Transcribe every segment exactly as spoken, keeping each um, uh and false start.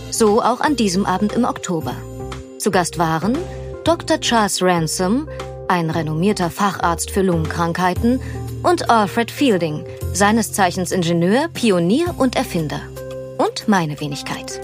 So auch an diesem Abend im Oktober. Zu Gast waren Doktor Charles Ransom, ein renommierter Facharzt für Lungenkrankheiten, und Alfred Fielding, seines Zeichens Ingenieur, Pionier und Erfinder. Und meine Wenigkeit.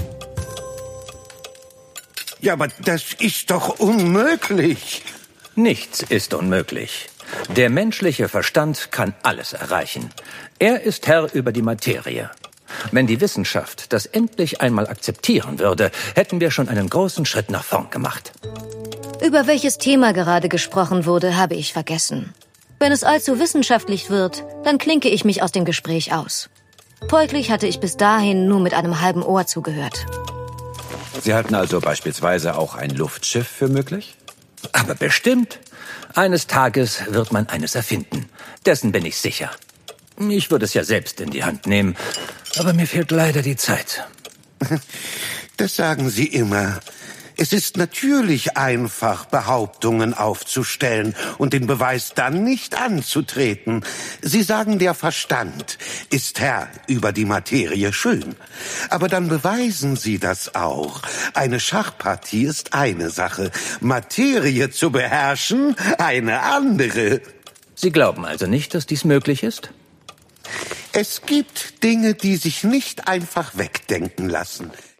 Ja, aber das ist doch unmöglich. Nichts ist unmöglich. Der menschliche Verstand kann alles erreichen. Er ist Herr über die Materie. Wenn die Wissenschaft das endlich einmal akzeptieren würde, hätten wir schon einen großen Schritt nach vorn gemacht. Über welches Thema gerade gesprochen wurde, habe ich vergessen. Wenn es allzu wissenschaftlich wird, dann klinke ich mich aus dem Gespräch aus. Folglich hatte ich bis dahin nur mit einem halben Ohr zugehört. Sie halten also beispielsweise auch ein Luftschiff für möglich? Aber bestimmt. Eines Tages wird man eines erfinden. Dessen bin ich sicher. Ich würde es ja selbst in die Hand nehmen, aber mir fehlt leider die Zeit. Das sagen Sie immer. Es ist natürlich einfach, Behauptungen aufzustellen und den Beweis dann nicht anzutreten. Sie sagen, der Verstand ist Herr über die Materie, schön. Aber dann beweisen Sie das auch. Eine Schachpartie ist eine Sache, Materie zu beherrschen eine andere. Sie glauben also nicht, dass dies möglich ist? Es gibt Dinge, die sich nicht einfach wegdenken lassen.